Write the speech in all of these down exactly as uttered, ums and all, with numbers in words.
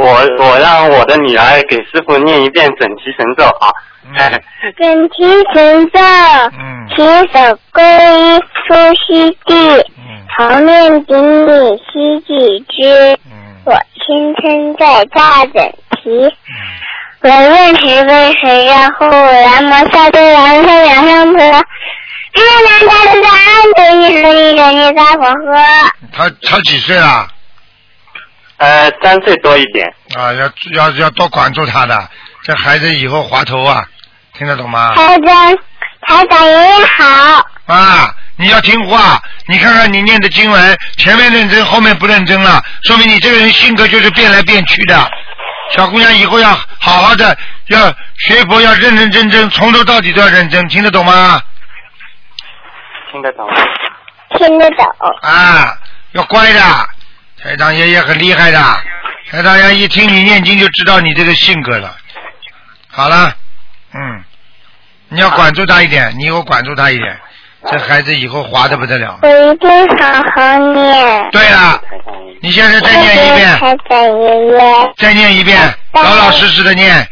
我我让我的女儿给师傅念一遍整齐神咒啊。 嗯整齐神咒， 嗯起手归一出西地， 嗯头面顶礼西几之， 嗯我心称在大整齐。 嗯我愿十分十绕护南无萨多南无两相婆，日南大自然对一十一人一大佛呵。 他他几岁了？ 呃，三岁多一点。 啊，要要要多管住他的，这孩子以后滑头啊，听得懂吗？ 台长，台长爷爷好。 啊，你要听话，你看看你念的经文，前面认真，后面不认真了，说明你这个人性格就是变来变去的。小姑娘以后要好好的，要学佛，要认认真真，从头到底都要认真，听得懂吗？ 听得懂。 听得懂。 啊，要乖的，台长爷爷很厉害的，台长爷爷一听你念经就知道你这个性格了。好了，嗯，你要管住他一点，你以后管住他一点，这孩子以后滑得不得了。 我一定好好念。 对了，你现在再念一遍， 台长爷爷。 再念一遍，老老实实的念。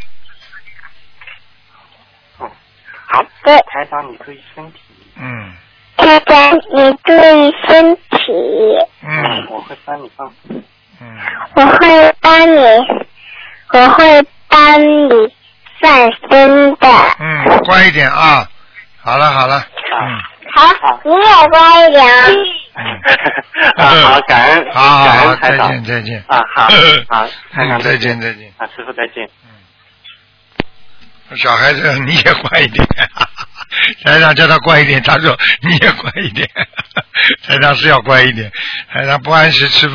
好的。 台长，你注意身体。 嗯。 台长，你注意身体。 嗯。 我会帮你放。 嗯。 我会帮你，我会帮你放生的。 嗯，乖一点啊。好了好了。嗯。 好，你也乖一点啊。 嗯。 啊，好，感恩， 好好好，再感恩台长。 见再见。 啊，好，好，台长嗯，再见再见。 啊，师傅再见。 小孩子你也乖一点，台长叫他乖一点，他说你也乖一点，台长是要乖一点，台长不按时吃饭。